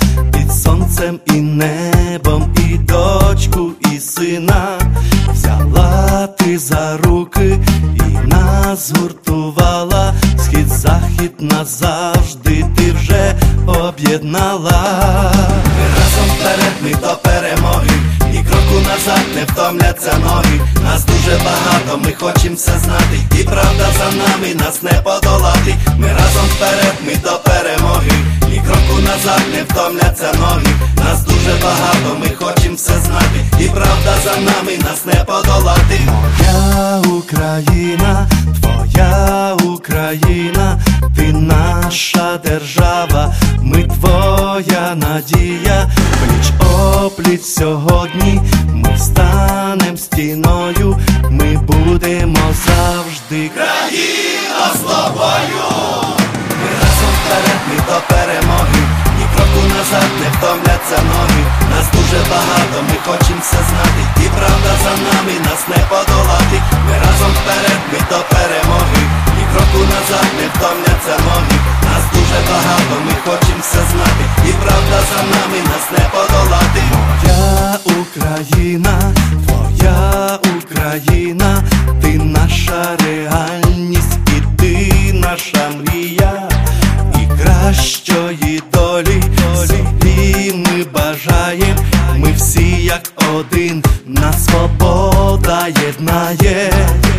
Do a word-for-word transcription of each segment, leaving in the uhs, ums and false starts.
під сонцем і небом, і дочку, і сина. Взяла ти за руки і нас згуртувала, схід-захід назавжди ти вже об'єднала. Ми разом вперед, ми до перемоги, і кроку назад не втомляться ноги. Нас дуже багато, ми хочем все знати, і правда за нами, нас не подолати. Ми разом вперед, ми до перемоги, і кроку назад не втомляться ноги. Нас дуже багато, ми хочем все знати, і правда за нами, нас не подолати. Моя Україна, твоя Україна, ти наша держава, ми твоя надія. Пліч-опліч сьогодні ми станем стіною, ми будемо завжди країна з тобою. Ми разом вперед, ми до перемоги, ні кроку назад не втомляться ноги. Нас дуже багато, ми хочем все знати, і правда за нами, нас не подолати. Ми разом вперед, ми до перемоги, ні кроку назад не втомляться ноги. Нас дуже багато, ми хочем все знати, і правда за нами, нас не подолати. Моя Україна, твоя Україна, ти наша реальність, і ти наша мрія. І кращої долі собі ми бажаєм, ми всі як один, нас свобода єднає.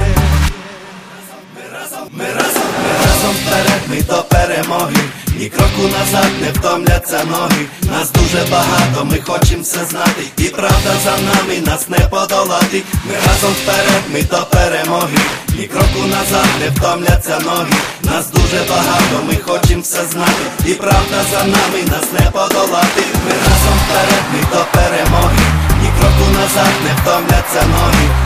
Ми разом, ми разом, ми разом вперед, ми до перемоги, ні кроку назад не втомляться ноги. Нас дуже багато, ми хочем все знати, і правда за нами, нас не подолати. Ми разом вперед, ми до перемоги, ні кроку назад не втомляться ноги. Нас дуже багато, ми хочем все знати, і правда за нами, нас не подолати. Ми разом вперед, ми до перемоги, ні кроку назад не втомляться ноги.